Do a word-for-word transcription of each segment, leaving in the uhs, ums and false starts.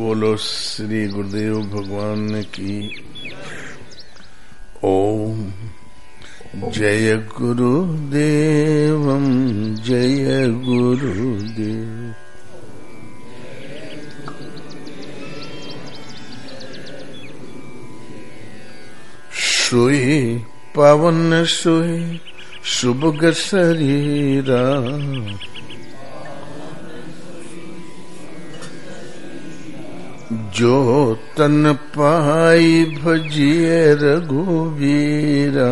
बोलो श्री गुरुदेव भगवान की। ओम जय गुरुदेवम जय गुरुदेव। सोए पावन सोए सुभग शरीरा, जो तन पाई भजिए रघुवीरा।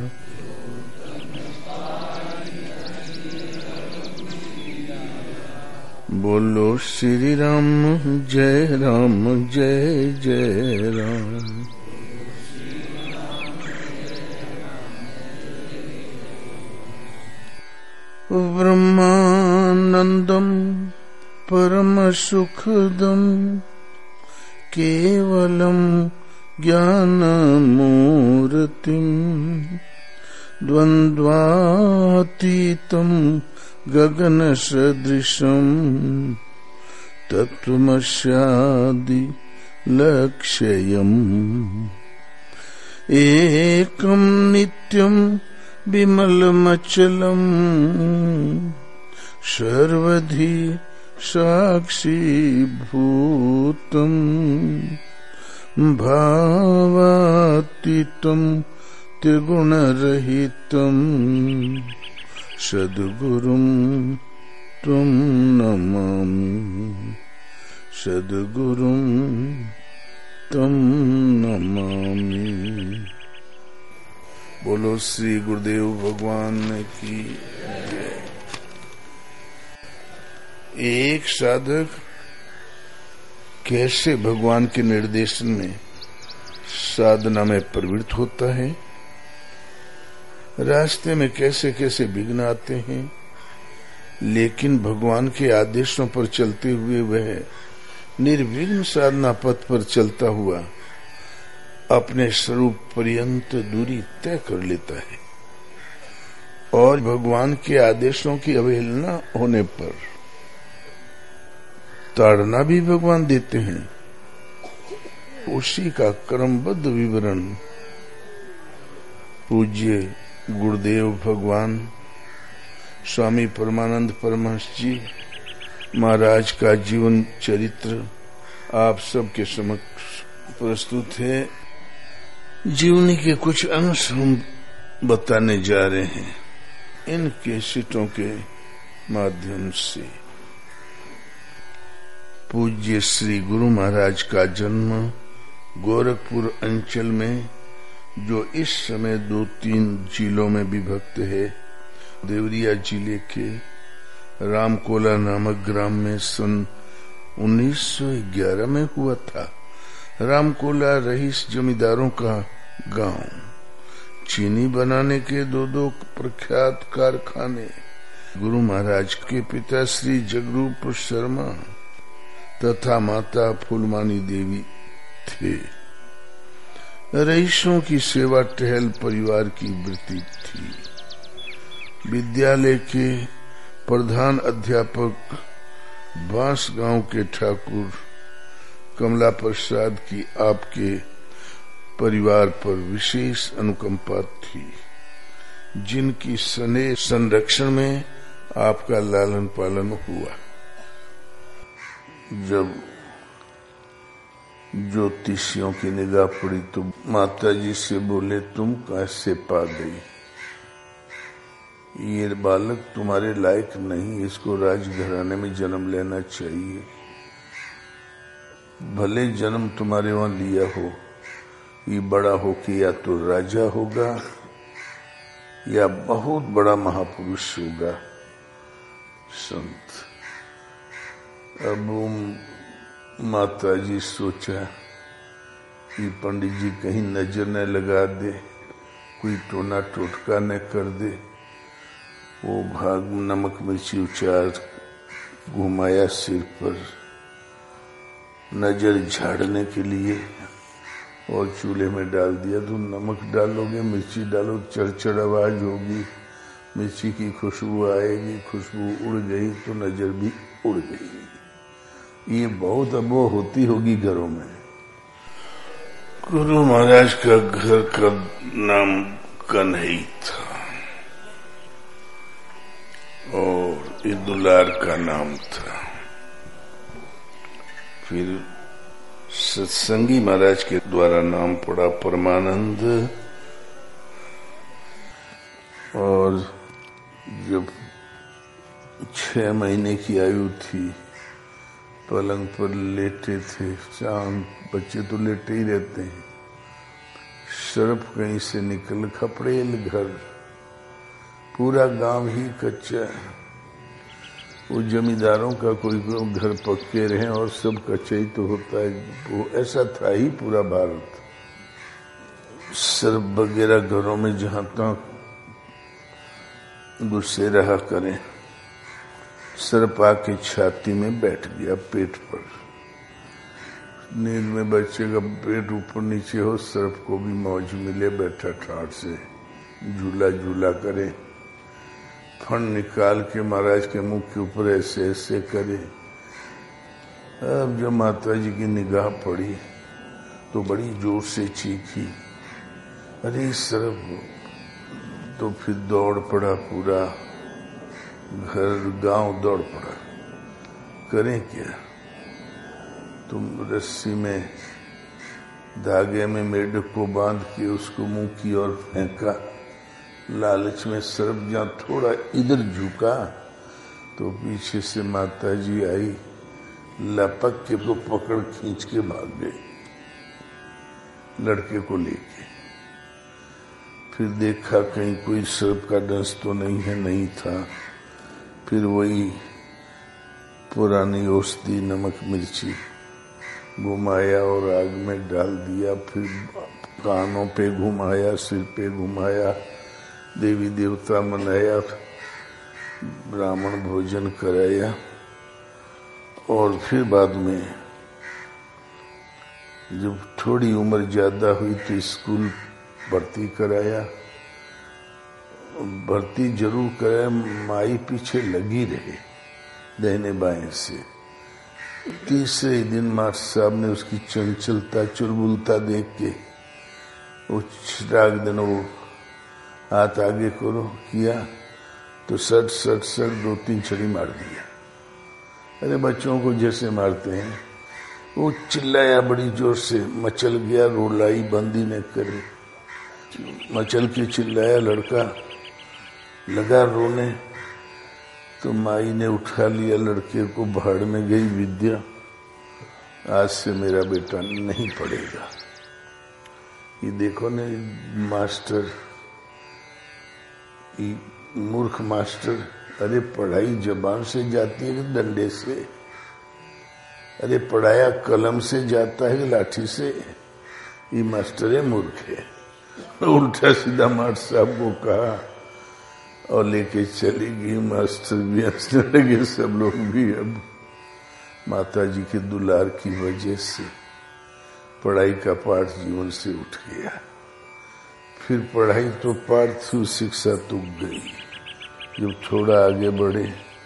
बोलो श्री राम जय राम जय जय राम। ब्रह्मानंदम परम सुखदम केवलम ज्ञानमूर्तिम द्वंद्वातीतम गगन सदृशम तत्वमस्यादि लक्ष्यम्। एकम नित्यम विमलमचलम् सर्वधि साक्षी भूतम् भावातीतम् त्रिगुणरहितम् सद्गुरुं त्वं नमामि सद्गुरुं त्वं नमामि। बोलो श्री गुरुदेव भगवान की। एक साधक कैसे भगवान के निर्देशन में साधना में प्रवृत्त होता है, रास्ते में कैसे कैसे विघ्न आते हैं, लेकिन भगवान के आदेशों पर चलते हुए वह निर्विघ्न साधना पथ पर चलता हुआ अपने स्वरूप पर्यंत दूरी तय कर लेता है। और भगवान के आदेशों की अवहेलना होने पर ताड़ना भी भगवान देते हैं। उसी का क्रमबद्ध विवरण पूज्य गुरुदेव भगवान स्वामी परमानंद परमहंस जी महाराज का जीवन चरित्र आप सबके समक्ष प्रस्तुत है। जीवनी के कुछ अंश हम बताने जा रहे हैं इन कैसेटों के माध्यम से। पूज्य श्री गुरु महाराज का जन्म गोरखपुर अंचल में, जो इस समय दो तीन जिलों में विभक्त है, देवरिया जिले के रामकोला नामक ग्राम में सन उन्नीस सौ ग्यारह में हुआ था। रामकोला रईस जमींदारों का गांव। चीनी बनाने के दो दो प्रख्यात कारखाने। गुरु महाराज के पिता श्री जगरूप शर्मा तथा माता फूलमानी देवी थे। रईसों की सेवा टहल परिवार की वृत्ति थी। विद्यालय के प्रधान अध्यापक बांसगांव के ठाकुर कमला प्रसाद की आपके परिवार पर विशेष अनुकंपा थी, जिनकी स्नेह संरक्षण में आपका लालन पालन हुआ। जब ज्योतिषियों की निगाह पड़ी तो माता जी से बोले, तुम कैसे पा गई? ये बालक तुम्हारे लायक नहीं, इसको राजघराने में जन्म लेना चाहिए। भले जन्म तुम्हारे वहां लिया हो, ये बड़ा हो के या तो राजा होगा या बहुत बड़ा महापुरुष होगा, संत। अब माता जी सोचा कि पंडित जी कहीं नजर न लगा दे, कोई टोना टोटका न कर दे। वो भाग नमक मिर्ची उचार घुमाया सिर पर नजर झाड़ने के लिए और चूल्हे में डाल दिया। तो नमक डालोगे, मिर्ची डालो, चरचर आवाज होगी, मिर्ची की खुशबू आएगी, खुशबू उड़ गई तो नजर भी उड़ गई। ये बहुत अब वो होती होगी घरों में। गुरु महाराज का घर का नाम कन्हई था और ये दुलार का नाम था। फिर सत्संगी महाराज के द्वारा नाम पड़ा परमानंद। और जब छह महीने की आयु थी, पलंग पर लेटे थे, चांद बच्चे तो लेटे ही रहते हैं, सर्प कहीं से निकल खपड़ेल घर, पूरा गांव ही कच्चा। वो जमींदारों का कोई घर पक्के रहे और सब कच्चा ही तो होता है, वो ऐसा था ही पूरा भारत। सर्प वगैरह घरों में जहां तक गुस्से रहा करें। सर्प आके छाती में बैठ गया, पेट पर। नींद में बच्चे का पेट ऊपर नीचे हो, सर्प को भी मौज मिले, बैठा ठाठ से झूला झूला करे। फण निकाल के महाराज के मुंह के ऊपर ऐसे ऐसे करे। अब जब माता जी की निगाह पड़ी तो बड़ी जोर से चीखी, अरे सर्प! तो फिर दौड़ पड़ा, पूरा घर गांव दौड़ पड़ा। करें क्या? तुम रस्सी में धागे में मेढक को बांध के उसको मुंह की ओर फेंका। लालच में सर्प जहां थोड़ा इधर झुका तो पीछे से माता जी आई, लपक के तो पकड़ खींच के भाग गई लड़के को लेके। फिर देखा कहीं कोई सर्प का डंस तो नहीं है, नहीं था। फिर वही पुरानी औषधि नमक मिर्ची घुमाया और आग में डाल दिया। फिर कानों पे घुमाया, सिर पे घुमाया, देवी देवता मनाया, ब्राह्मण भोजन कराया। और फिर बाद में जब थोड़ी उम्र ज्यादा हुई तो स्कूल भर्ती कराया। भर्ती जरूर कराया, माई पीछे लगी रहे दाहिने बाएं से। तीसरे दिन मास्टर साहब ने उसकी चंचलता चुलबुलता देख के वो चिराग दिन वो हाथ आगे करो किया तो सट सट सट दो तीन छड़ी मार दिया। अरे बच्चों को जैसे मारते हैं, वो चिल्लाया बड़ी जोर से, मचल गया, रोलाई बंदी ने करी, मचल के चिल्लाया, लड़का लगा रोने। तो माई ने उठा लिया लड़के को, भाड़ में गई विद्या, आज से मेरा बेटा नहीं पढ़ेगा। ये देखो ने मास्टर, ये मूर्ख मास्टर। अरे पढ़ाई जबान से जाती है कि डंडे से? अरे पढ़ाया कलम से जाता है कि लाठी से? ये मास्टर है मूर्ख है। उल्टा सीधा मास्टर साहब को कहा और लेके चली गई। मास्टर भी हंसने लगे, सब लोग भी। अब माता जी के दुलार की वजह से पढ़ाई का पाठ जीवन से उठ गया। फिर पढ़ाई तो पाठ थी, शिक्षा टूट गई। जब थोड़ा आगे बढ़े,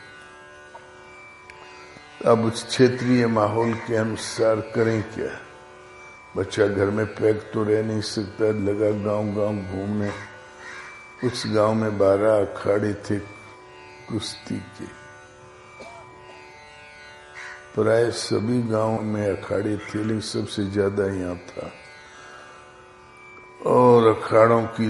अब क्षेत्रीय माहौल के अनुसार करें क्या? बच्चा घर में पैक तो रह नहीं सकता, लगा गांव गांव घूमने। उस गांव में बारह अखाड़े थे कुश्ती के, प्राय सभी गांव में अखाड़े थे, लेकिन सबसे ज्यादा यहाँ था। और अखाड़ों की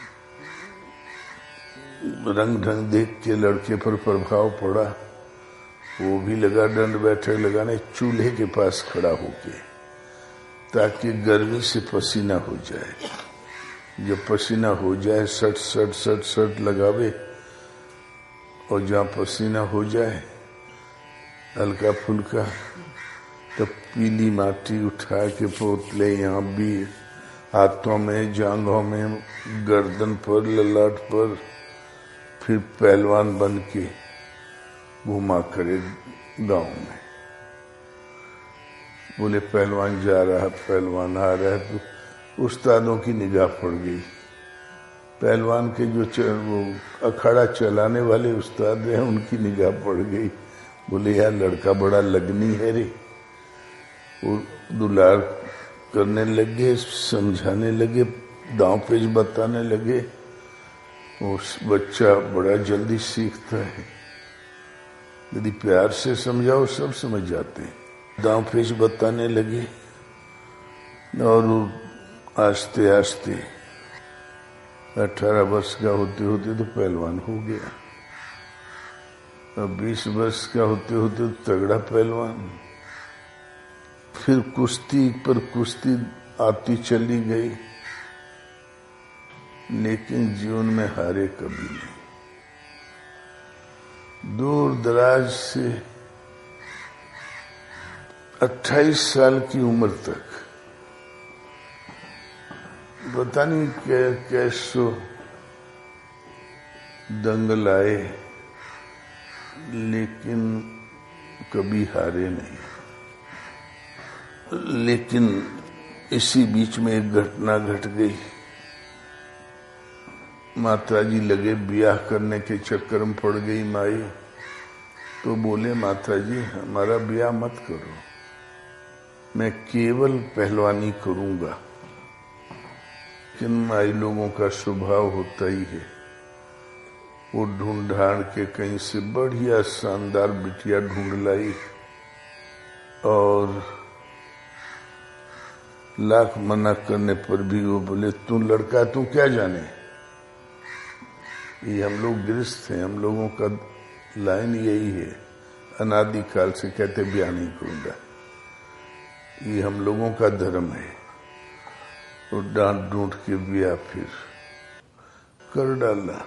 रंग ढंग देख के लड़के पर प्रभाव पड़ा। वो भी लगा दंड बैठक लगाने चूल्हे के पास खड़ा होके, ताकि गर्मी से पसीना हो जाए। जब पसीना हो जाए सट सट सट सट लगावे, और जहाँ पसीना हो जाए हल्का फुल्का, तब पीली माटी उठा के पोतले यहाँ भी, हाथों में, जांघों में, गर्दन पर, ललाट पर, फिर पहलवान बन के घुमा करे गांव में। बोले पहलवान जा रहा है, पहलवान आ रहा है, तो उस्तादों की निगाह पड़ गई। पहलवान के जो वो अखाड़ा चलाने वाले उस्ताद हैं, उनकी निगाह पड़ गई। बोले यार लड़का बड़ा लगनी है रे। वो दुलार करने लगे, समझाने लगे, दांव पेच बताने लगे। उस बच्चा बड़ा जल्दी सीखता है, यदि प्यार से समझाओ सब समझ जाते हैं। दांव पेच बताने लगे और आस्ते आस्ते अठारह वर्ष का होते होते तो पहलवान हो गया। अब बीस वर्ष का होते होते तो तगड़ा पहलवान। फिर कुश्ती पर कुश्ती आती चली गई, लेकिन जीवन में हारे कभी नहीं। दूर दराज से अट्ठाईस साल की उम्र तक पता नहीं कै, कैसो दंगल आए, लेकिन कभी हारे नहीं। लेकिन इसी बीच में एक घटना घट गई। माताजी लगे ब्याह करने के चक्कर में पड़ गई माई, तो बोले माताजी हमारा ब्याह मत करो, मैं केवल पहलवानी करूंगा। लेकिन माई लोगों का स्वभाव होता ही है, वो ढूंढ ढांड के कहीं से बढ़िया शानदार बिटिया ढूंढ लाई और लाख मना करने पर भी वो बोले तू लड़का तू क्या जाने। ये हम लोग गृहस्थ हैं, हम लोगों का लाइन यही है, अनादि काल से कहते ब्याह नहीं करूंगा, ये हम लोगों का धर्म है। तो डांट ढूंढ के ब्याह फिर कर डाला।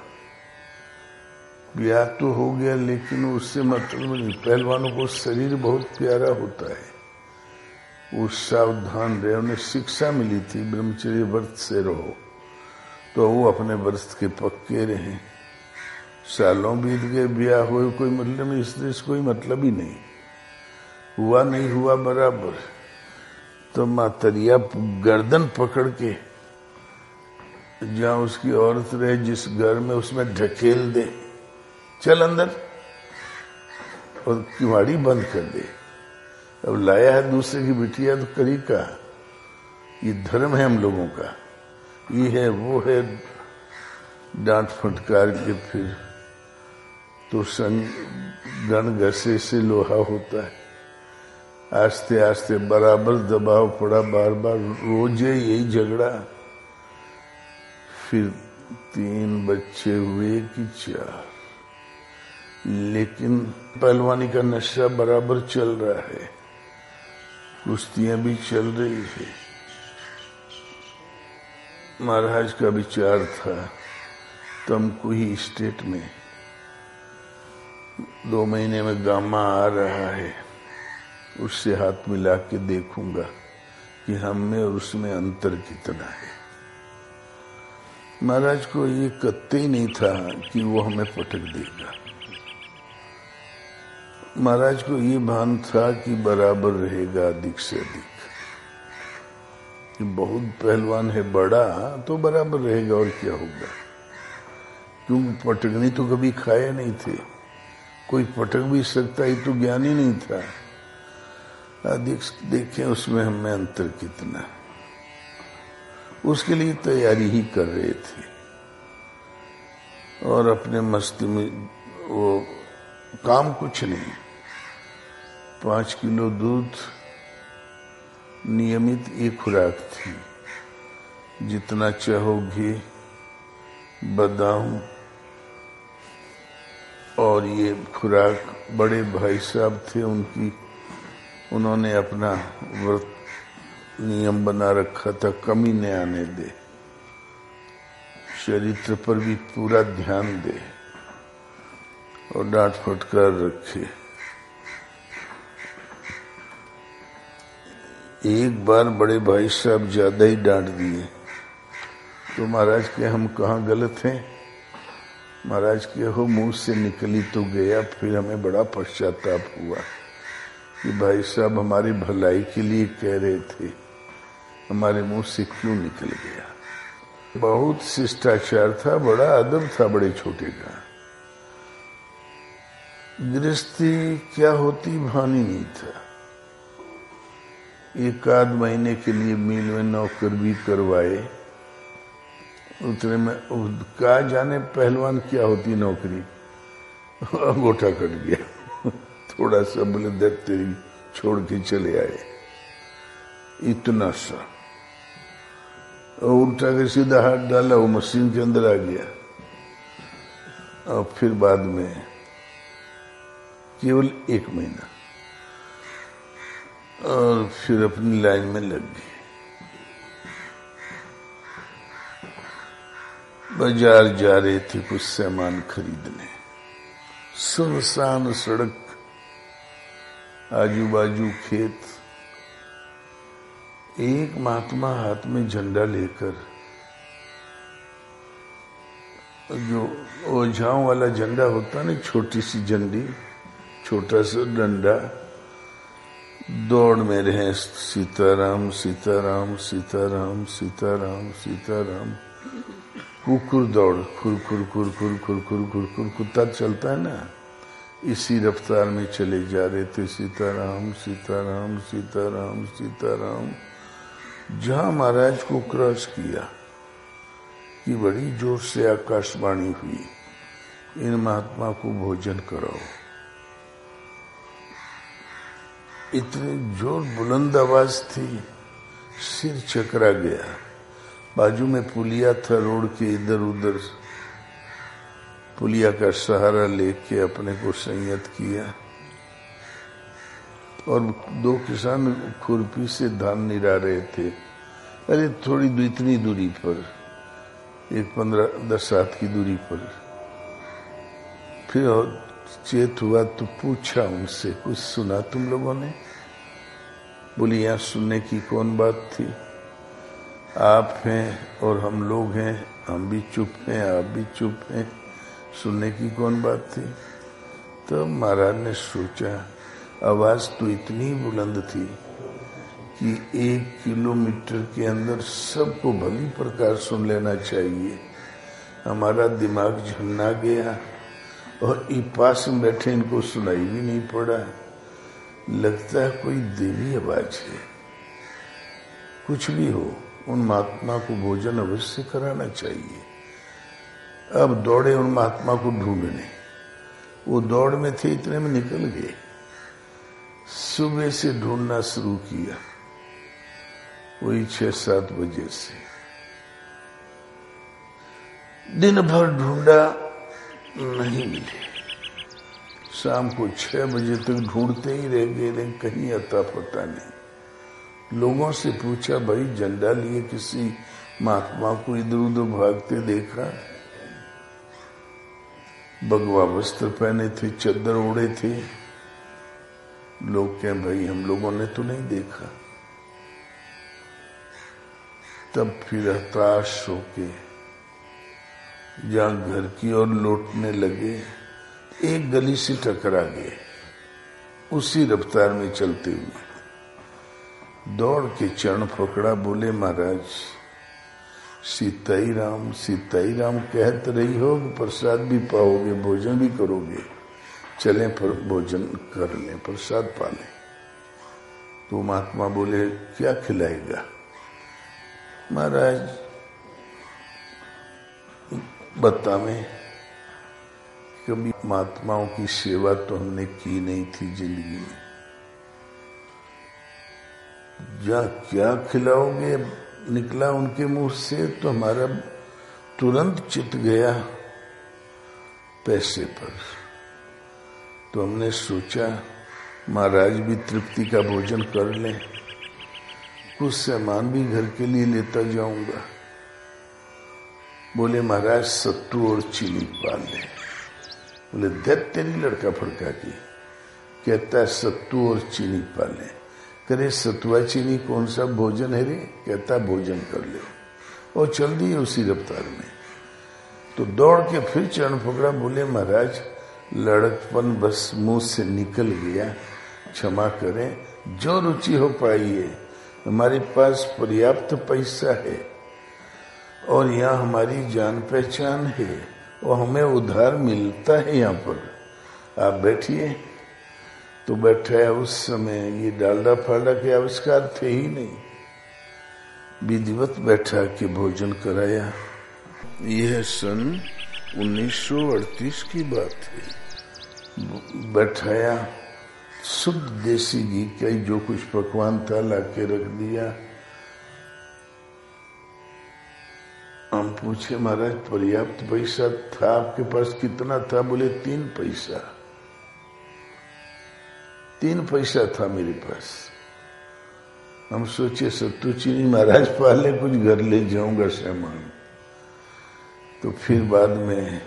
ब्याह तो हो गया, लेकिन उससे मतलब नहीं। पहलवानों को शरीर बहुत प्यारा होता है, वो सावधान रहे, उन्हें शिक्षा मिली थी ब्रह्मचर्य व्रत से रहो, तो वो अपने व्रत के पक्के रहे। सालों बीत गए, ब्याह हुए, कोई मतलब नहीं, इसलिए कोई मतलब ही नहीं हुआ, नहीं हुआ बराबर। तो मातरिया गर्दन पकड़ के जहां उसकी औरत रहे जिस घर में, उसमें ढकेल दे, चल अंदर, और किवाड़ी बंद कर दे। अब लाया है दूसरे की बिटिया तो करी का, ये धर्म है हम लोगों का, ये है वो है। डांट फटकार के फिर तो संग गण घसे से लोहा होता है। आस्ते आस्ते बराबर दबाव पड़ा, बार बार रोजे यही झगड़ा। फिर तीन बच्चे हुए कि चार, लेकिन पहलवानी का नशा बराबर चल रहा है, कुश्तियां भी चल रही है। महाराज का विचार था तुमको ही स्टेट में दो महीने में गामा आ रहा है, उससे हाथ मिला के देखूंगा कि हम में और उसमें अंतर कितना है। महाराज को ये कत्ते ही नहीं था कि वो हमें पटक देगा। महाराज को ये भान था कि बराबर रहेगा अधिक से अधिक, कि बहुत पहलवान है बड़ा तो बराबर रहेगा और क्या होगा। क्योंकि पटकनी तो कभी खाए नहीं थे, कोई पटक भी सकता ही तो ज्ञान ही नहीं था। अधिक देखें उसमें हमें अंतर कितना, उसके लिए तैयारी ही कर रहे थे। और अपने मस्ती में वो काम कुछ नहीं, पांच किलो दूध नियमित एक खुराक थी, जितना चाहो घी, बादाम, और ये खुराक बड़े भाई साहब थे उनकी, उन्होंने अपना व्रत नियम बना रखा था, कमी न आने दे, चरित्र पर भी पूरा ध्यान दे और डांट फटकार रखे। एक बार बड़े भाई साहब ज्यादा ही डांट दिए तो महाराज के हम कहाँ गलत हैं। महाराज के हो मुंह से निकली तो गया, फिर हमें बड़ा पश्चाताप हुआ कि भाई साहब हमारी भलाई के लिए कह रहे थे, हमारे मुंह से क्यों निकल गया। बहुत शिष्टाचार था, बड़ा अदब था बड़े छोटे का। गृहस्थी क्या होती भान ही नहीं था। एक आध महीने के लिए मिल में नौकर भी करवाए, उतने में कहा जाने पहलवान क्या होती नौकरी, अंगूठा कट गया थोड़ा सा बोले दे तेरी छोड़ के चले आए, इतना सा और उल्टा के सीधा हाथ डाला, वो मशीन के अंदर आ गया। और फिर बाद में केवल एक महीना और फिर अपनी लाइन में लग गए। बाजार जा रहे थे कुछ सामान खरीदने, सुनसान सड़क, आजू बाजू खेत, एक महात्मा हाथ में झंडा लेकर, जो ओझाओं वाला झंडा होता ना, छोटी सी झंडी, छोटा सा डंडा, दौड़ में रहे सीताराम सीताराम सीताराम सीताराम सीताराम, कुकुर दौड़, खुर खुर खुर खुर खुर खुर खुर खुर कुत्ता चलता है ना, इसी रफ्तार में चले जा रहे थे। सीताराम सीताराम सीताराम सीताराम। जहां महाराज को क्रॉस किया कि बड़ी जोर से आकाशवाणी हुई, इन महात्मा को भोजन कराओ। इतनी जोर बुलंद आवाज थी, सिर चकरा गया। बाजू में पुलिया था, रोड के इधर उधर, पुलिया का सहारा लेके अपने को संयत किया और दो किसान खुरपी से धान निरा रहे थे। अरे थोड़ी इतनी दूरी पर, एक पंद्रह दस हाथ की दूरी पर। फिर चेत हुआ तो पूछा उनसे, कुछ सुना तुम लोगों ने? बोली यहाँ सुनने की कौन बात थी, आप हैं और हम लोग हैं, हम भी चुप हैं आप भी चुप हैं, सुनने की कौन बात थी? तो महाराज ने सोचा, आवाज तो इतनी बुलंद थी कि एक किलोमीटर के अंदर सबको भली प्रकार सुन लेना चाहिए। हमारा दिमाग झन्ना गया और ई पास में बैठे इनको सुनाई भी नहीं पड़ा। लगता है कोई देवी आवाज है। कुछ भी हो, उन महात्मा को भोजन अवश्य कराना चाहिए। अब दौड़े उन महात्मा को ढूंढने, वो दौड़ में थे, इतने में निकल गए। सुबह से ढूंढना शुरू किया, वही छह सात बजे से दिन भर ढूंढा, नहीं मिले। शाम को छह बजे तक ढूंढते ही रह गए, लेकिन कहीं अता पता नहीं। लोगों से पूछा, भाई झंडा लिए किसी महात्मा को इधर उधर भागते देखा? भगवा वस्त्र पहने थे, चद्दर ओढ़े थे। लोग कहें, भाई हम लोगों ने तो नहीं देखा। तब फिर हताश होके जहां घर की ओर लौटने लगे, एक गली से टकरा गए। उसी रफ्तार में चलते हुए दौड़ के चरण पकड़ा, बोले महाराज सीताई राम सीताई राम कहत रही हो, प्रसाद भी पाओगे, भोजन भी करोगे, चलें पर भोजन कर लें, प्रसाद पा लें। तो महात्मा बोले, क्या खिलाएगा? महाराज बतावें, कभी महात्माओं की सेवा तो हमने की नहीं थी जिंदगी में, जा क्या खिलाओगे? निकला उनके मुंह से तो हमारा तुरंत चित गया पैसे पर। तो हमने सोचा महाराज भी तृप्ति का भोजन कर लें, कुछ सामान भी घर के लिए लेता जाऊंगा। बोले महाराज सत्तू और चीनी पाल ले। बोले देख तेरी लड़का फड़का की, कहता है सत्तू और चीनी पाले। करे सतुआ चीनी कौन सा भोजन है रे? कहता भोजन कर ले, और चल दिए उसी रफ्तार में। तो दौड़ के फिर चरण पकड़ा, बोले महाराज लड़कपन बस मुंह से निकल गया, क्षमा करें, जो रुचि हो पाई है, हमारे पास पर्याप्त पैसा है और यहाँ हमारी जान पहचान है और हमें उधार मिलता है यहाँ पर, आप बैठिए। तो बैठाया। उस समय ये डालडा फालडा के आविष्कार थे ही नहीं। विधिवत बैठा के भोजन कराया। यह सन उन्नीस सौ अड़तीस की बात है। बैठाया, शुद्ध देसी घी का जो कुछ पकवान था लाके रख दिया। हम पूछे महाराज पर्याप्त पैसा था आपके पास? कितना था? बोले तीन पैसा। तीन पैसा था मेरे पास। हम सोचे सत्तू चीनी महाराज पाले, कुछ घर ले जाऊंगा सामान। तो फिर बाद में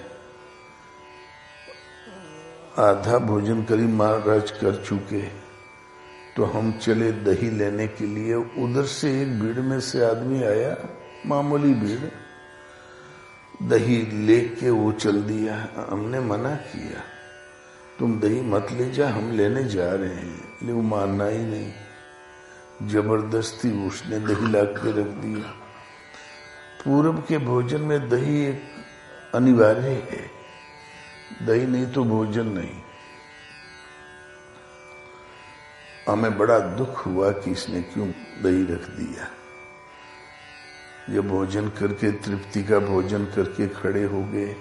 आधा भोजन करीब महाराज कर चुके, तो हम चले दही लेने के लिए। उधर से एक भीड़ में से आदमी आया, मामूली भीड़, दही लेके वो चल दिया। हमने मना किया, तुम दही मत ले जा, हम लेने जा रहे हैं। लेकिन वो मानना ही नहीं। जबरदस्ती उसने दही ला के रख दिया। पूर्व के भोजन में दही एक अनिवार्य है। दही नहीं तो भोजन नहीं। हमें बड़ा दुख हुआ कि इसने क्यों दही रख दिया। जब भोजन करके, तृप्ति का भोजन करके खड़े हो गए,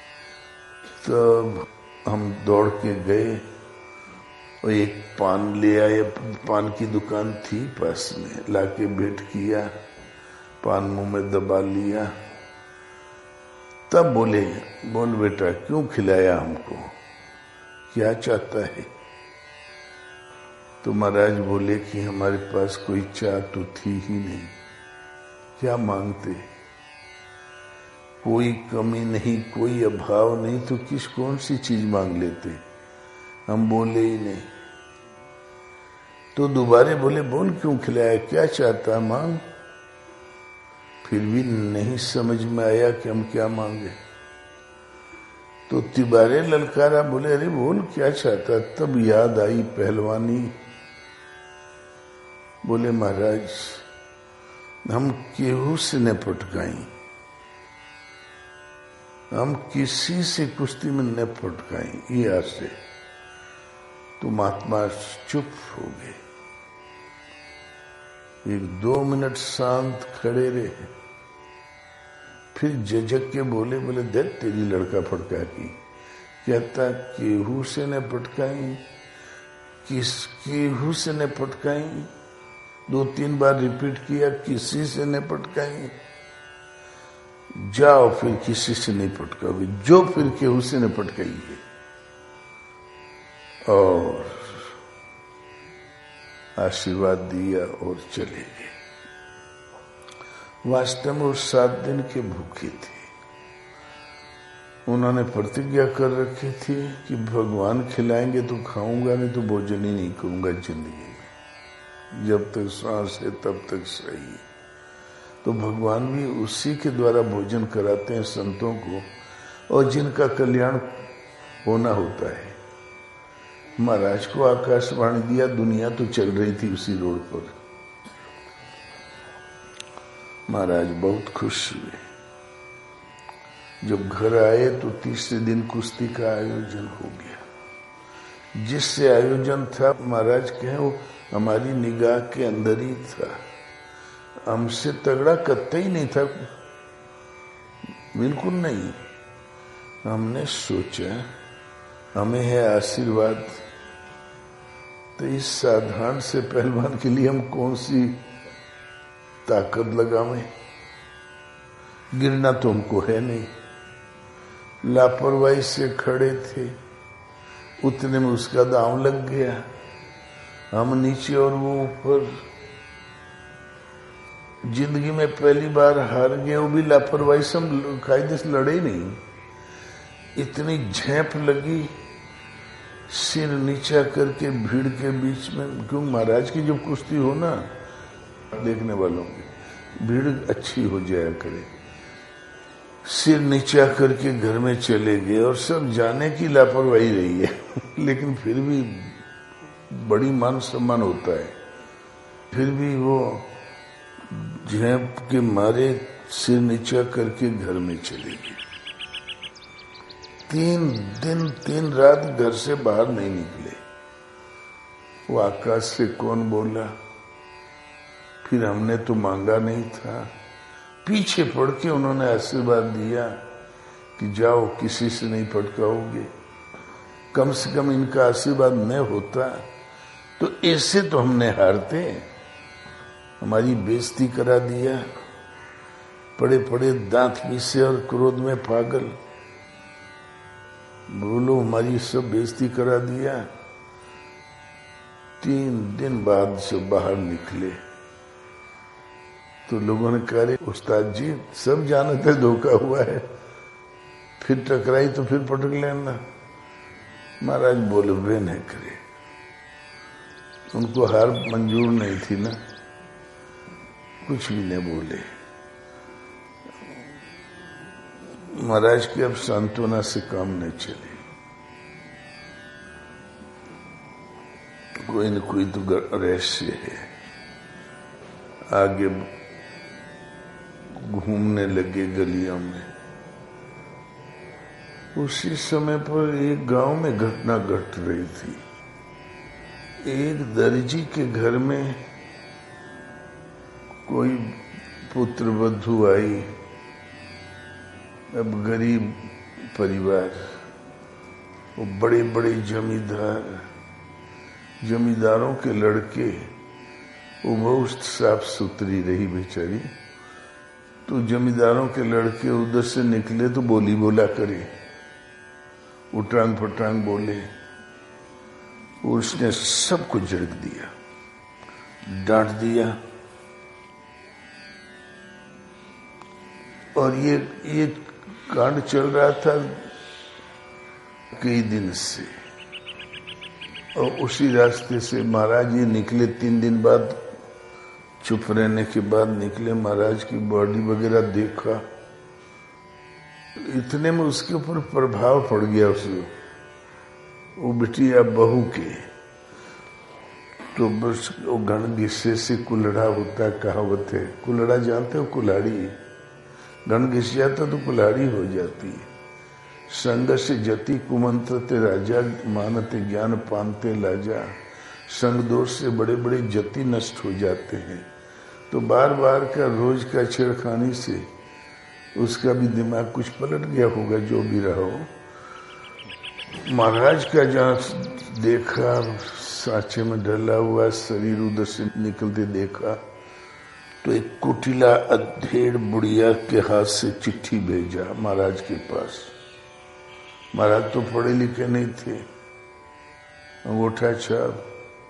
तब हम दौड़ के गए और एक पान ले आए। पान की दुकान थी पास में, लाके भेंट किया। पान मुंह में दबा लिया। तब बोले, बोल बेटा क्यों खिलाया हमको, क्या चाहता है? तो महाराज बोले कि हमारे पास कोई चाह तो थी ही नहीं, क्या मांगते? कोई कमी नहीं, कोई अभाव नहीं, तो किस कौन सी चीज मांग लेते? हम बोले ही नहीं। तो दोबारे बोले, बोल क्यों खिलाया, क्या चाहता, मांग। फिर भी नहीं समझ में आया कि हम क्या मांगे। तो तिबारे ललकारा, बोले अरे बोल क्या चाहता। तब याद आई पहलवानी। बोले महाराज हम केहू से न पटकाई, हम किसी से कुश्ती में न पटकाई, ये आसे। तो महात्मा चुप हो गए। एक दो मिनट शांत खड़े रहे। फिर झिझक के बोले, बोले देख तेरी लड़का फटका की। कहता केहू से न पटकाई, किस केहू से न पटकाई। दो तीन बार रिपीट किया, किसी से न पटकाई। जाओ फिर किसी से नहीं पटकाओगे, जो फिर केहू से न पटकाइए। और आशीर्वाद दिया और चले गए। वास्तव में उस सात दिन के भूखे थे। उन्होंने प्रतिज्ञा कर रखी थी कि भगवान खिलाएंगे तो खाऊंगा, नहीं तो भोजन ही नहीं करूंगा जिंदगी में। जब तक सांस है तब तक सही। तो भगवान भी उसी के द्वारा भोजन कराते हैं संतों को, और जिनका कल्याण होना होता है। महाराज को आकाशवाणी दिया, दुनिया तो चल रही थी उसी रोड पर। महाराज बहुत खुश हुए। जब घर आए तो तीसरे दिन कुश्ती का आयोजन हो गया। जिससे आयोजन था महाराज कहे वो हमारी निगाह के अंदर ही था। हमसे तगड़ा कतई नहीं था, बिल्कुल नहीं। हमने सोचा हमें है आशीर्वाद, तो इस साधारण से पहलवान के लिए हम कौन सी ताकत लगावें। गिरना तो हमको है नहीं। लापरवाही से खड़े थे, उतने में उसका दांव लग गया। हम नीचे और वो ऊपर। जिंदगी में पहली बार हार गए, वो भी लापरवाही से। हम कायदे से लड़े नहीं। इतनी झेप लगी, सिर नीचा करके भीड़ के बीच में। क्यों महाराज की जब कुश्ती हो ना, देखने वालों की भीड़ अच्छी हो जाया करे। सिर नीचा करके घर में चले गए, और सब जाने की लापरवाही रही है लेकिन फिर भी बड़ी मान सम्मान होता है। फिर भी वो झेप के मारे सिर नीचा करके घर में चले गए। तीन दिन तीन रात घर से बाहर नहीं निकले। वो आकाश से कौन बोला, फिर हमने तो मांगा नहीं था। पीछे पड़ के उन्होंने आशीर्वाद दिया कि जाओ, किसी से नहीं पटकाओगे। कम से कम इनका आशीर्वाद न होता तो ऐसे तो हमने हारते। हमारी बेइज्जती करा दिया, पड़े पड़े दांत पीसे और क्रोध में पागल। बोलो, हमारी सब बेइज्जती करा दिया। तीन दिन बाद जब बाहर निकले तो लोगों ने कहा, उस्ताद जी सब जानते धोखा हुआ है, फिर टकराई तो फिर पटक लेना। महाराज बोले, वे नहीं करे। उनको हार मंजूर नहीं थी ना, कुछ भी नहीं बोले। महाराज के अब सांत्वना से काम नहीं चले। कोई न कोई तो रहस्य है। आगे घूमने लगे गलियों में। उसी समय पर एक गांव में घटना घट रही थी। एक दर्जी के घर में कोई पुत्र वधू आई। अब गरीब परिवार, वो बड़े बड़े जमींदार, जमींदारों के लड़के। वो बहुत साफ सुथरी रही बेचारी। तो जमींदारों के लड़के उधर से निकले तो बोली बोला करे, उटांग पटांग बोले। उसने सबको झड़क दिया, डांट दिया। और ये ये कांड चल रहा था कई दिन से। और उसी रास्ते से महाराज ये निकले। तीन दिन बाद चुप रहने के बाद निकले। महाराज की बॉडी वगैरह देखा, इतने में उसके ऊपर प्रभाव पड़ गया उसे, वो बिटिया बहू के। तो बस वो घन घिस्से से कुल्हड़ा होता है, कहावत है। कुल्हड़ा जानते हो? कुल्हाड़ी। घन घिस जाता तो कुल्हाड़ी हो जाती है। संग से जति कुमंत्रते राजा, मानते ज्ञान पानते लाजा। संग दोष से बड़े बड़े जति नष्ट हो जाते हैं। तो बार बार का रोज का छेड़खानी से उसका भी दिमाग कुछ पलट गया होगा, जो भी रहा हो। महाराज का जहाँ देखा, सांचे में ढला हुआ शरीर उधर से निकलते देखा, तो एक कुटिला अधेड़ बुढ़िया के हाथ से चिट्ठी भेजा महाराज के पास। महाराज तो पढ़े लिखे नहीं थे। अंगूठा छाप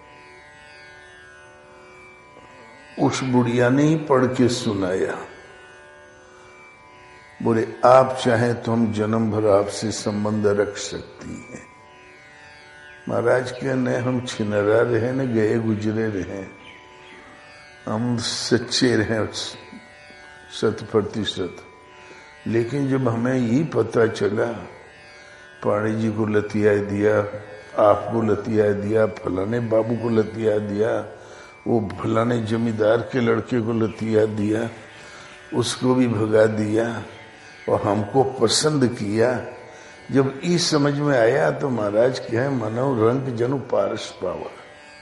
उस बुढ़िया ने ही पढ़ के सुनाया। बोले, आप चाहें तो हम जन्म भर आपसे संबंध रख सकती हैं। महाराज के न हम छिनरा रहे न गए गुजरे रहे, हम सच्चे रहे शत प्रतिशत। लेकिन जब हमें यही पता चला, पाणी जी को लतिया दिया, आपको लतिया दिया, फलाने बाबू को लतिया दिया, वो फलाने जमींदार के लड़के को लतिया दिया, उसको भी भगा दिया और हमको पसंद किया। जब ई समझ में आया तो महाराज क्या है, मनो रंग जनु पारस पावा।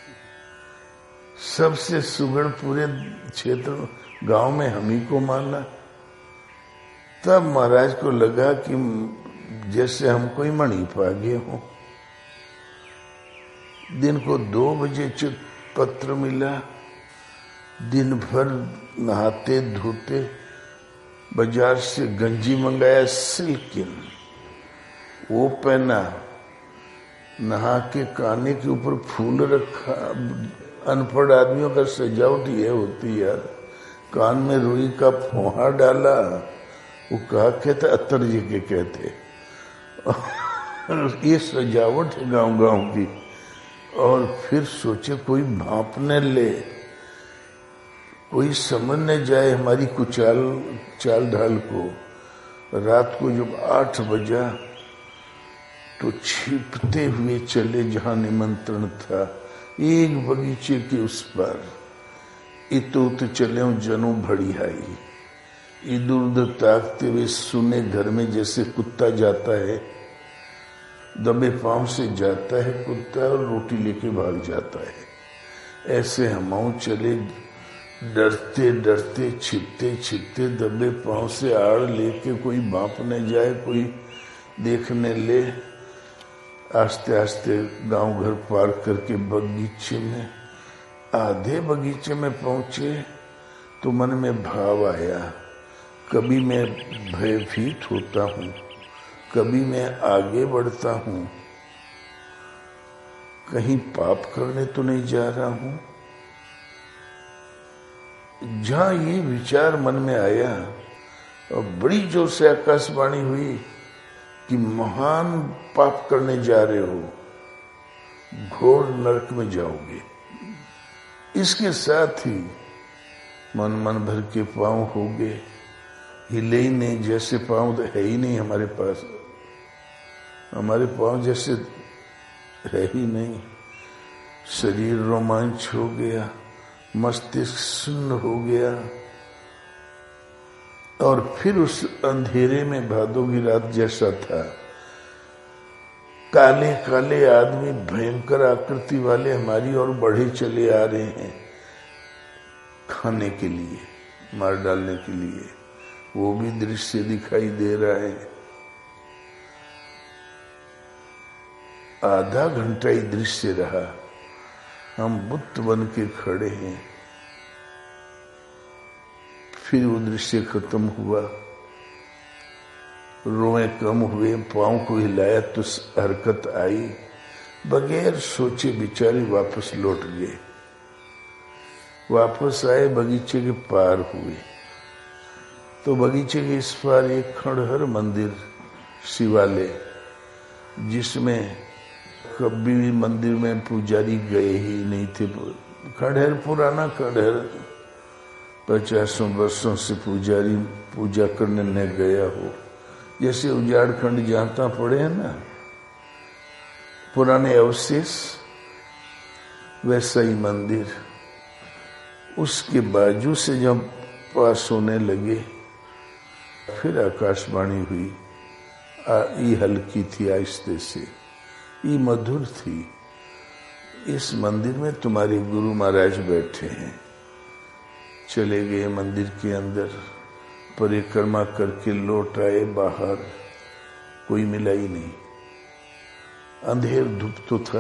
सबसे सुगढ़ पूरे क्षेत्र गांव में हम ही को माना। तब महाराज को लगा कि जैसे हमको ही मणि पा गए हो। दिन को दो बजे चित पत्र मिला। दिन भर नहाते धोते, बाजार से गंजी मंगाया सिल्किन, वो पहना। नहा के काने के ऊपर फूल रखा। अनपढ़ आदमियों का सजावट ये होती यार। कान में रुई का फोहा डाला। वो कहा कहते अत्तर जी के कहते। ये सजावट है गांव गांव की। और फिर सोचे कोई भांपने ले, कोई समझ न जाए हमारी कुचाल चाल ढाल को। रात को जब आठ बजा तो छिपते हुए चले जहां निमंत्रण था, एक बगीचे के उस पर। इत उत चले जनो भड़ियाई। इधर उधर ताकते हुए सुने घर में जैसे कुत्ता जाता है, दबे पांव से जाता है कुत्ता और रोटी लेके भाग जाता है। ऐसे हम चले डरते डरते छिपते छिपते दबे पांव से आड़ लेके, कोई बांपने जाए कोई देखने ले। आस्ते आस्ते गांव घर पार करके बगीचे में, आधे बगीचे में पहुंचे तो मन में भाव आया, कभी मैं भयभीत होता हूँ, कभी मैं आगे बढ़ता हूँ, कहीं पाप करने तो नहीं जा रहा हूँ। जहां ये विचार मन में आया और बड़ी जोर से आकाशवाणी हुई कि महान पाप करने जा रहे हो, घोर नरक में जाओगे। इसके साथ ही मन मन भर के पांव हो गए, हिले ही नहीं, जैसे पांव तो है ही नहीं हमारे पास, हमारे पांव जैसे है ही नहीं। शरीर रोमांच हो गया, मस्तिष्क सुन्न हो गया। और फिर उस अंधेरे में भादों की रात जैसा था, काले काले आदमी भयंकर आकृति वाले हमारी ओर बढ़े चले आ रहे हैं, खाने के लिए, मार डालने के लिए। वो भी दृश्य दिखाई दे रहा है। आधा घंटा ही दृश्य रहा, हम बुत बन के खड़े हैं। फिर वो दृश्य खत्म हुआ, रोए कम हुए, पांव को हिलाया तो हरकत आई, बगैर सोचे बेचारे वापस लौट गए। वापस आए, बगीचे के पार हुए तो बगीचे के इस पार एक खंडहर मंदिर, शिवालय, जिसमें कभी भी मंदिर में पुजारी गए ही नहीं थे। खंडहर, पुराना खंडहर, पचासों वर्षों से पुजारी पूजा करने न गया हो। जैसे उजाड़ खंड जाता पड़े हैं ना, पुराने अवशेष, वैसा ही मंदिर। उसके बाजू से जब पास होने लगे, फिर आकाशवाणी हुई। आ, ई हल्की थी, आहिस्ते से, ई मधुर थी। इस मंदिर में तुम्हारे गुरु महाराज बैठे हैं। चले गए मंदिर के अंदर, परिक्रमा करके लौट आए बाहर, कोई मिला ही नहीं। अंधेर धूप तो था,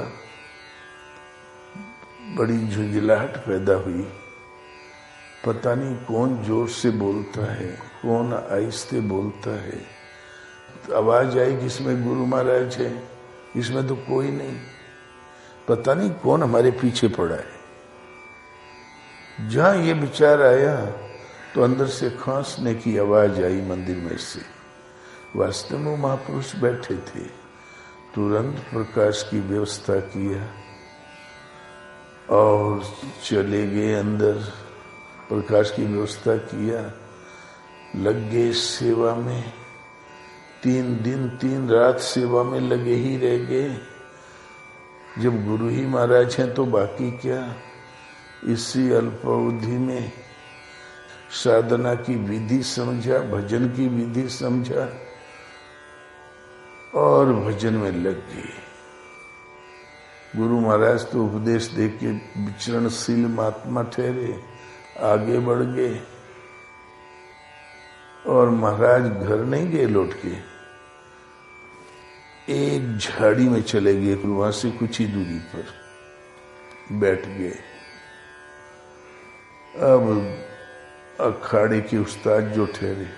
बड़ी झुंझलाहट पैदा हुई। पता नहीं कौन जोर से बोलता है, कौन आहिस्ते बोलता है। आवाज आई कि इसमें गुरु महाराज है, इसमें तो कोई नहीं। पता नहीं कौन हमारे पीछे पड़ा है। जहां ये विचार आया तो अंदर से खांसने की आवाज आई मंदिर में से। वास्तव में महापुरुष बैठे थे। तुरंत प्रकाश की व्यवस्था किया और चले गए अंदर। प्रकाश की व्यवस्था किया, लग गए सेवा में। तीन दिन तीन रात सेवा में लगे ही रह गए। जब गुरु ही महाराज हैं तो बाकी क्या। इसी अल्पावधि में साधना की विधि समझा, भजन की विधि समझा और भजन में लग गए। गुरु महाराज तो उपदेश देके विचरणशील महात्मा ठहरे, आगे बढ़ गए। और महाराज घर नहीं गए लौट के, एक झाड़ी में चले गए, वहां से कुछ ही दूरी पर बैठ गए। अब अखाड़े के उस्ताद जो ठहरे,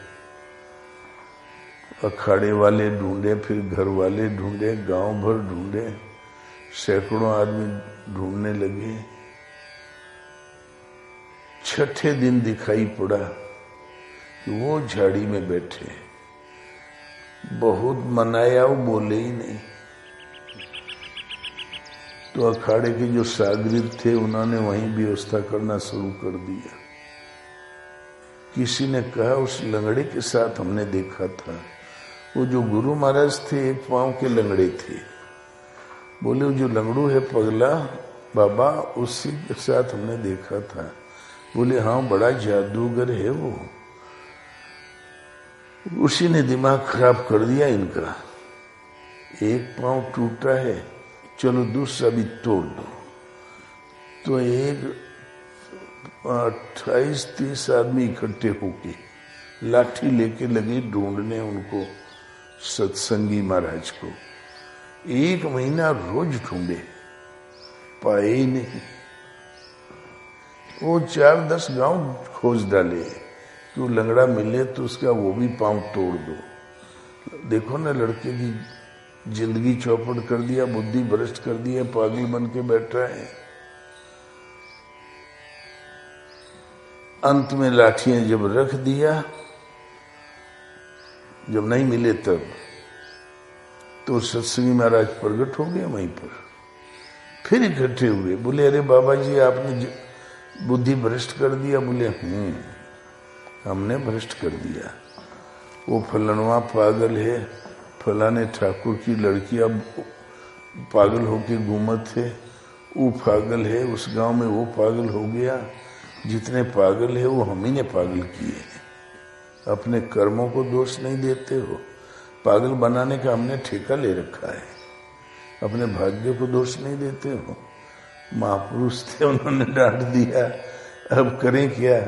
अखाड़े वाले ढूंढे, फिर घर वाले ढूंढे, गांव भर ढूंढे, सैकड़ों आदमी ढूंढने लगे। छठे दिन दिखाई पड़ा कि वो झाड़ी में बैठे। बहुत मनाया, वो बोले ही नहीं। तो अखाड़े के जो सागरीद थे उन्होंने वहीं व्यवस्था करना शुरू कर दिया। किसी ने कहा उस लंगड़े के साथ हमने देखा था, वो जो गुरु महाराज थे एक पांव के लंगड़े थे। बोले वो जो लंगड़ू है पगला बाबा, उसी के साथ हमने देखा था। बोले हाँ, बड़ा जादूगर है वो। उसी ने दिमाग खराब कर दिया इनका। एक पांव टूटा है, चलो दूसरा भी तोड़ दो। तो एक अट्ठाईस तीस आदमी इकट्ठे होके लाठी लेके लगे ढूंढने उनको, सत्संगी महाराज को। एक महीना रोज ढूंढे, पाए ही नहीं। वो चार दस गांव खोज डाले कि वो लंगड़ा मिले तो उसका वो भी पांव तोड़ दो। देखो ना, लड़के की जिंदगी चौपट कर दिया, बुद्धि भ्रष्ट कर दी है, पागल बन के बैठा है। अंत में लाठियां जब रख दिया, जब नहीं मिले तब तो सत्संगी महाराज प्रकट हो गए वहीं पर। फिर इकट्ठे हुए, बोले अरे बाबा जी आपने बुद्धि भ्रष्ट कर दिया। बोले हम्म हमने भ्रष्ट कर दिया। वो फलनवा पागल है, फलाने ठाकुर की लड़की अब पागल होके घूमत थे, वो पागल है, उस गांव में वो पागल हो गया। जितने पागल है वो हम ही ने पागल किए। अपने कर्मों को दोष नहीं देते हो, पागल बनाने का हमने ठेका ले रखा है। अपने भाग्य को दोष नहीं देते हो। महापुरुष थे, उन्होंने डांट दिया, अब करें क्या।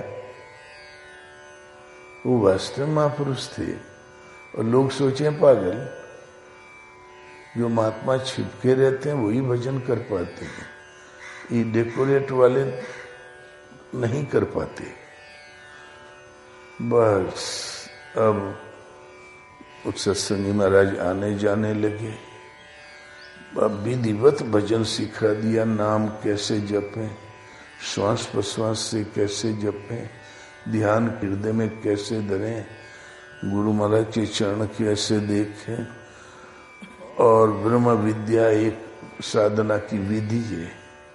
वो वास्तव महापुरुष थे और लोग सोचे पागल। जो महात्मा छिपके रहते हैं वही भजन कर पाते हैं, ये डेकोरेट वाले नहीं कर पाते। बस अब सत्संगी महाराज आने जाने लगे। अब विधिवत भजन सिखा दिया, नाम कैसे जपें, श्वास प्रश्वास से कैसे जपें, ध्यान हृदय में कैसे धरें, गुरु महाराज के चरण कैसे देखें। और ब्रह्म विद्या एक साधना की विधि है,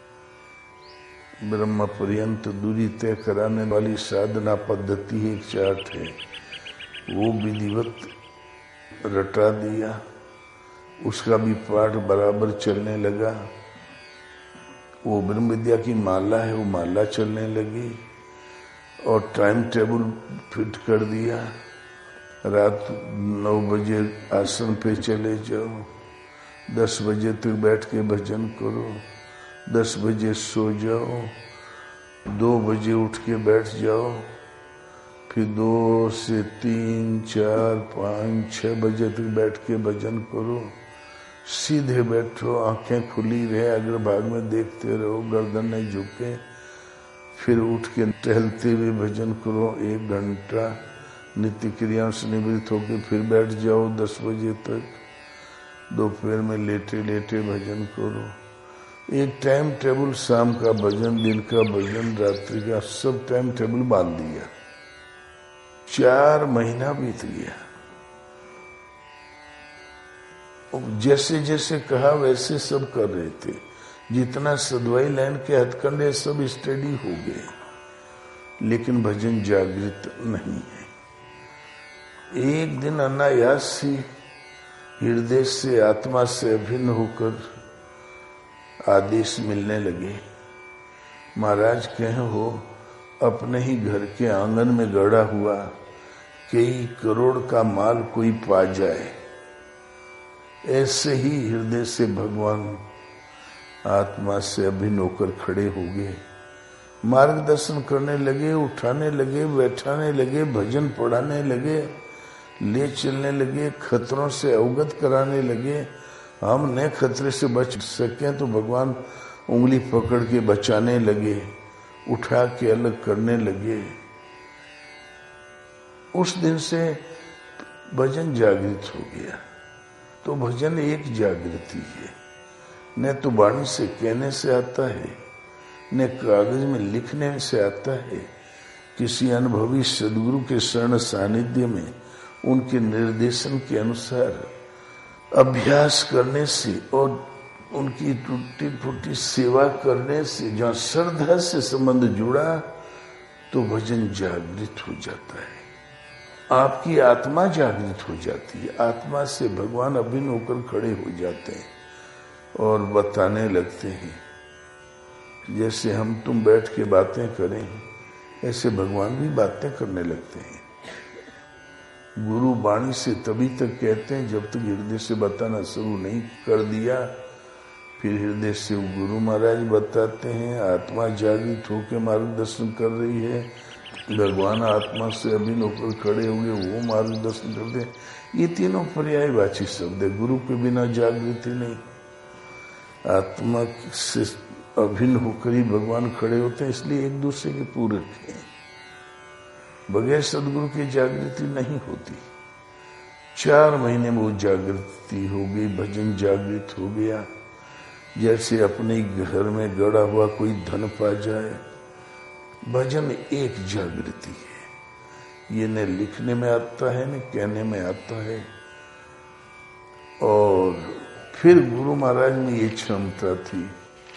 ब्रह्म पर्यंत दूरी तय कराने वाली साधना पद्धति एक चार्ट है, वो विधिवत रटा दिया। उसका भी पाठ बराबर चलने लगा। वो ब्रह्म विद्या की माला है, वो माला चलने लगी। और टाइम टेबल फिट कर दिया, रात नौ बजे आसन पे चले जाओ, दस बजे तक बैठ के भजन करो, दस बजे सो जाओ, दो बजे उठ के बैठ जाओ, फिर दो से तीन चार पाँच छः बजे तक बैठ के भजन करो। सीधे बैठो, आंखें खुली रहे, अग्रभाग में देखते रहो, गर्दन नहीं झुके। फिर उठ के टहलते हुए भजन करो एक घंटा, नित्य क्रियाओं से निवृत्त होकर फिर बैठ जाओ दस बजे तक। दोपहर में लेटे लेटे भजन करो। एक टाइम टेबल, शाम का भजन, दिन का भजन, रात्रि का, सब टाइम टेबल बांध दिया। चार महीना बीत गया। जैसे जैसे कहा वैसे सब कर रहे थे। जितना सदवाई लाइन के हथकंडे सब स्टडी हो गए, लेकिन भजन जागृत नहीं है। एक दिन अनायास ही हृदय से, आत्मा से अभिन्न होकर आदेश मिलने लगे। महाराज कहे हो, अपने ही घर के आंगन में गड़ा हुआ कई करोड़ का माल कोई पा जाए। ऐसे ही हृदय से भगवान आत्मा से अभिन्न होकर खड़े हो गए, मार्गदर्शन करने लगे, उठाने लगे, बैठाने लगे, भजन पढ़ाने लगे, ले चलने लगे, खतरों से अवगत कराने लगे। हम न खतरे से बच सके तो भगवान उंगली पकड़ के बचाने लगे, उठा के अलग करने लगे। उस दिन से भजन जागृत हो गया। तो भजन एक जागृति है, न तो वाणी से कहने से आता है, न कागज में लिखने से आता है। किसी अनुभवी सदगुरु के शरण सानिध्य में उनके निर्देशन के अनुसार अभ्यास करने से और उनकी टूटी फूटी सेवा करने से, जहाँ श्रद्धा से संबंध जुड़ा, तो भजन जागृत हो जाता है। आपकी आत्मा जागृत हो जाती है, आत्मा से भगवान अभिन्न होकर खड़े हो जाते हैं और बताने लगते हैं। जैसे हम तुम बैठ के बातें करें, ऐसे भगवान भी बातें करने लगते हैं। गुरु वाणी से तभी तक कहते हैं जब तक हृदय से बताना शुरू नहीं कर दिया। फिर हृदय से वो गुरु महाराज बताते हैं, आत्मा जागृत होकर मार्गदर्शन कर रही है, भगवान आत्मा से अभिन्न होकर खड़े हुए वो मार्गदर्शन करते हैं। ये तीनों पर्यायवाची शब्द है। गुरु के बिना जागृति नहीं, आत्मा से अभिन्न होकर ही भगवान खड़े होते हैं, इसलिए एक दूसरे के पूरक हैं। बगैर सदगुरु की जागृति नहीं होती। चार महीने में वो जागृति हो गई, भजन जागृत हो गया। जैसे अपने घर में गड़ा हुआ कोई धन पा जाए, भजन एक जागृति है। ये न लिखने में आता है न कहने में आता है। और फिर गुरु महाराज में ये क्षमता थी,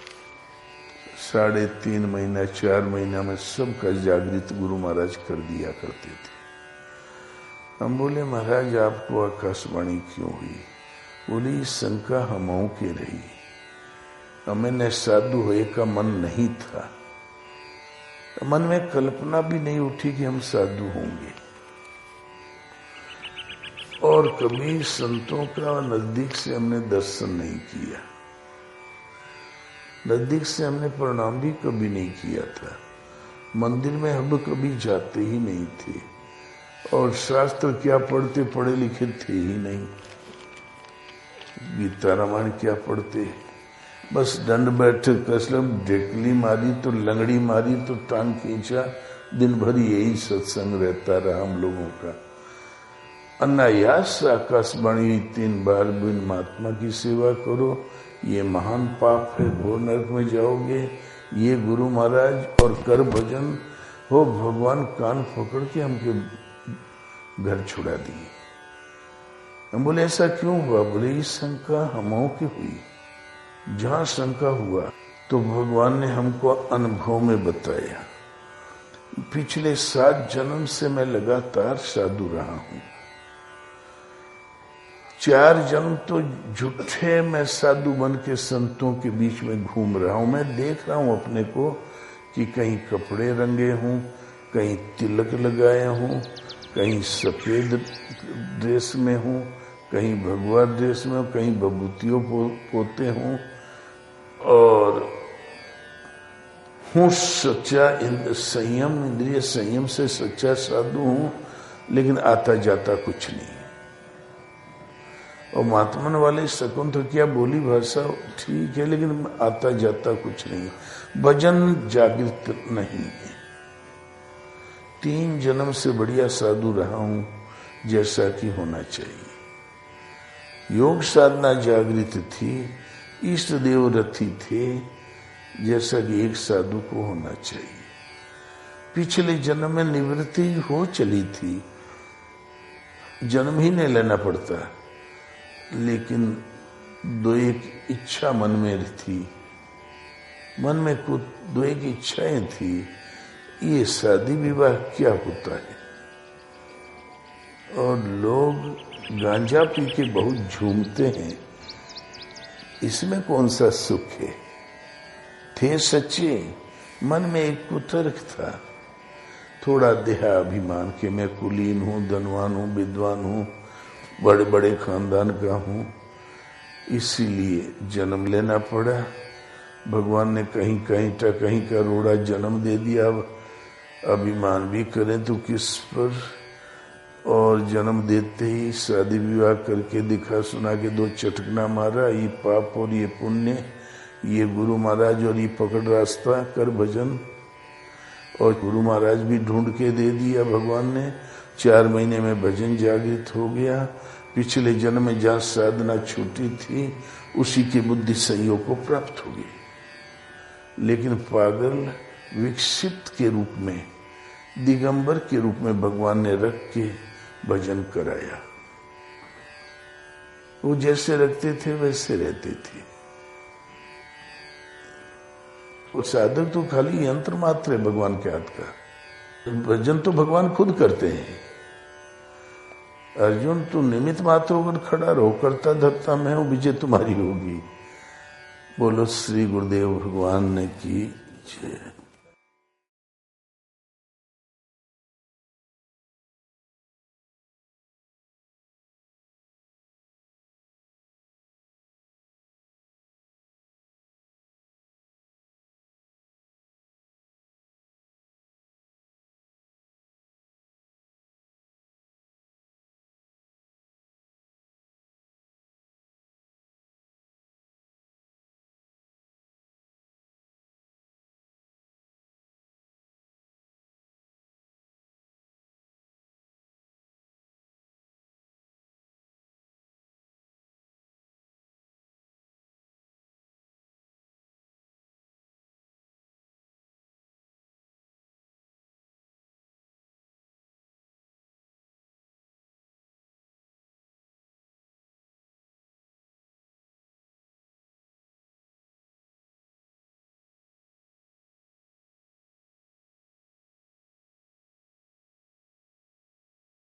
साढ़े तीन महीना चार महीना में सबका जागृत गुरु महाराज कर दिया करते थे। हम बोले महाराज आपको आकाशवाणी क्यों हुई? बोली शंका हमों के रही, हमें न साधु होए का मन नहीं था, मन में कल्पना भी नहीं उठी कि हम साधु होंगे। और कभी संतों का नजदीक से हमने दर्शन नहीं किया, नजदीक से हमने प्रणाम भी कभी नहीं किया था। मंदिर में हम कभी जाते ही नहीं थे, और शास्त्र क्या पढ़ते, पढ़े लिखे थे ही नहीं। गीता रामायण क्या पढ़ते, बस दंड बैठक कसलम ढेकली मारी तो लंगड़ी मारी तो टांग खींचा, दिन भर यही सत्संग रहता रहा हम लोगों का। अनायास आकाशवाणी तीन बार बिन महात्मा की सेवा करो, ये महान पाप है, घोर नरक में जाओगे। ये गुरु महाराज और कर भजन हो, भगवान कान पकड़ के हमके घर छुड़ा दिए। हम बोले ऐसा क्यों हुआ? बोले ये शंका हमों की हुई। जहां शंका हुआ तो भगवान ने हमको अनुभव में बताया। पिछले सात जन्म से मैं लगातार साधु रहा हूं। चार जन्म तो झूठे मैं साधु बन के संतों के बीच में घूम रहा हूं। मैं देख रहा हूं अपने को कि कहीं कपड़े रंगे हूं, कहीं तिलक लगाए हूं, कहीं सफेद ड्रेस में हूं, कहीं भगवा ड्रेस में, कहीं बबूतियों पो, पोते हूं, और हूं सच्चा संयम, इंद्रिय संयम से सच्चा साधु हूं, लेकिन आता जाता कुछ नहीं। और महात्मन वाले शकुन तो क्या बोली भाषा ठीक है, लेकिन आता जाता कुछ नहीं। भजन जागृत नहीं है। तीन जन्म से बढ़िया साधु रहा हूं, जैसा कि होना चाहिए। योग साधना जागृत थी, इष्ट देव रथी थे, जैसा कि एक साधु को होना चाहिए। पिछले जन्म में निवृत्ति हो चली थी, जन्म ही नहीं लेना पड़ता, लेकिन दो एक इच्छा मन में थी, मन में कुछ दो एक इच्छाएं थी। ये शादी विवाह क्या होता है? और लोग गांजा पी के बहुत झूमते हैं, इसमें कौन सा सुख है? थे सच्चे, मन में एक कुतर्क था, थोड़ा देहाभिमान के मैं कुलीन हूं, धनवान हूं, विद्वान हूं, बड़े बड़े खानदान का हूं, इसीलिए जन्म लेना पड़ा। भगवान ने कहीं कहीं का कहीं का रोड़ा जन्म दे दिया। अब अभिमान भी करें तो किस पर? और जन्म देते ही शादी विवाह करके दिखा सुना के दो चटकना मारा, ये पाप और ये पुण्य, ये गुरु महाराज और ये पकड़ रास्ता, कर भजन। और गुरु महाराज भी ढूंढ के दे दिया भगवान ने। चार महीने में भजन जागृत हो गया। पिछले जन्म में जहाँ साधना छूटी थी, उसी की बुद्धि संयोग को प्राप्त हो गई। लेकिन पागल विकसित के रूप में, दिगंबर के रूप में भगवान ने रख के भजन कराया। वो जैसे रखते थे वैसे रहते थे। वो साधक तो खाली यंत्र मात्र है भगवान के हाथ का, भजन तो भगवान खुद करते हैं। अर्जुन तू निमित्त मात्र होकर खड़ा रहो, करता धरता मैं हूं, विजय तुम्हारी होगी। बोलो श्री गुरुदेव भगवान ने की जय।